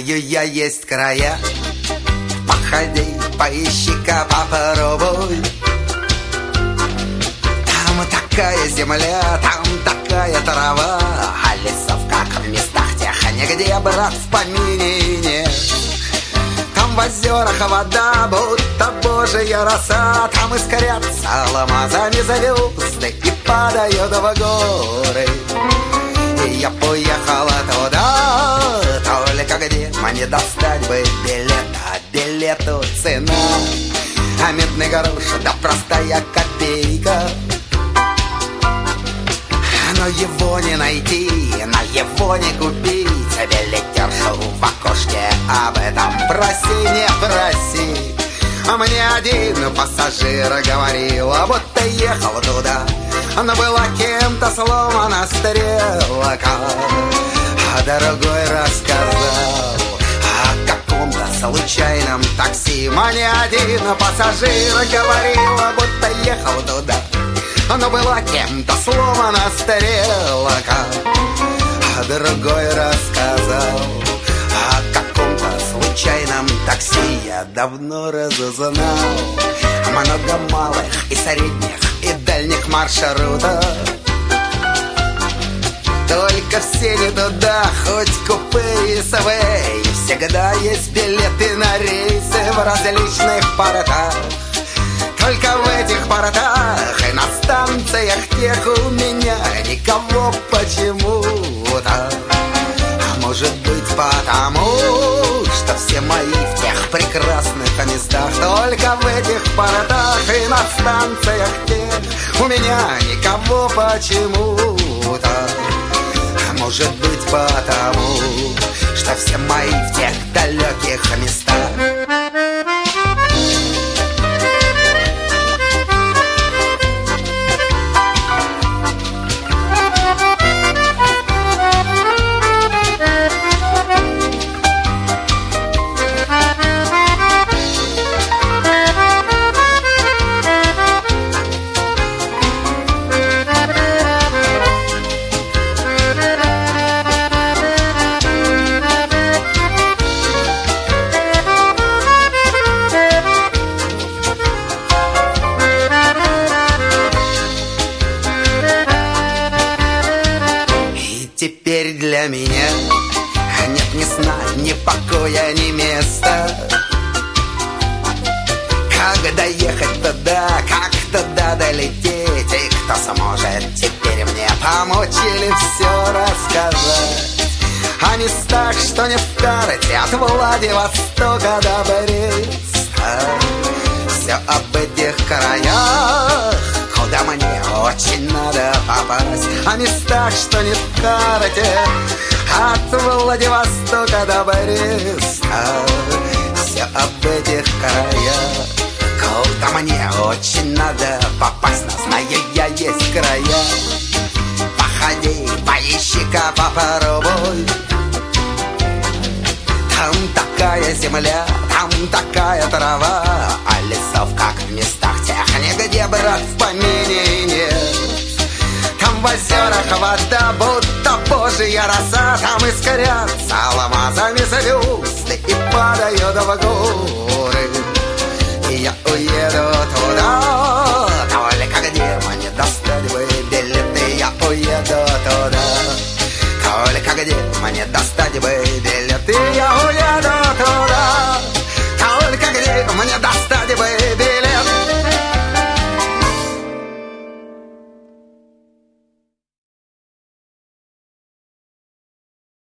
знаю я есть края. Походи, поищи-ка, попробуй. Там такая земля, там такая трава, а лесов, как в местах тех, нигде, брат, в помине нет. Там в озерах вода, будто божья роса, там искрятся алмазами звезды и падают в горы. И я поехала туда, только где мне достать бы билет, а билету цена, а медный грош, да простая копейка. Но его не найти, на его не купить. Билетершу в окошке об этом проси, не проси. А мне один пассажир говорил, будто ехал туда, но была кем-то сломана стрелка. А другой рассказал о каком-то случайном такси. Мне один пассажир говорил, будто ехал туда, но была кем-то сломана стрелка. А другой рассказал о каком-то случайном такси. Я давно разузнал много малых и средних и дальних маршрутов. Только все не туда, хоть купе и СВ. И всегда есть билеты на рейсы в различных портах. Только в этих портах и на станциях тех у меня никого почему-то. А может быть потому, что все мои в тех прекрасных местах. Только в этих портах и на станциях тех у меня никого почему-то. А может быть потому, что все мои в тех далеких местах. Теперь для меня нет ни сна, ни покоя, ни места. Как доехать туда, как туда долететь? И кто сможет теперь мне помочь или все рассказать? О местах, что не в карте, от Владивостока до Бреста. Все об этих краях, куда мне очень надо попасть. О местах, что не в карте, от Владивостока до Бреста. Все об этих краях, куда мне очень надо попасть. Но знаю я есть края. Походи, поищи-ка, попробуй. Там такая земля, там такая трава, а лесов, как в местах тех, нигде, брат, в помине нет. Там в озерах вода, будто божья роса, там искрятся алмазами звезды и падают в горы. И я уеду туда, только где мне достать бы билеты. Я уеду туда, только где мне достать бы билеты. Я уеду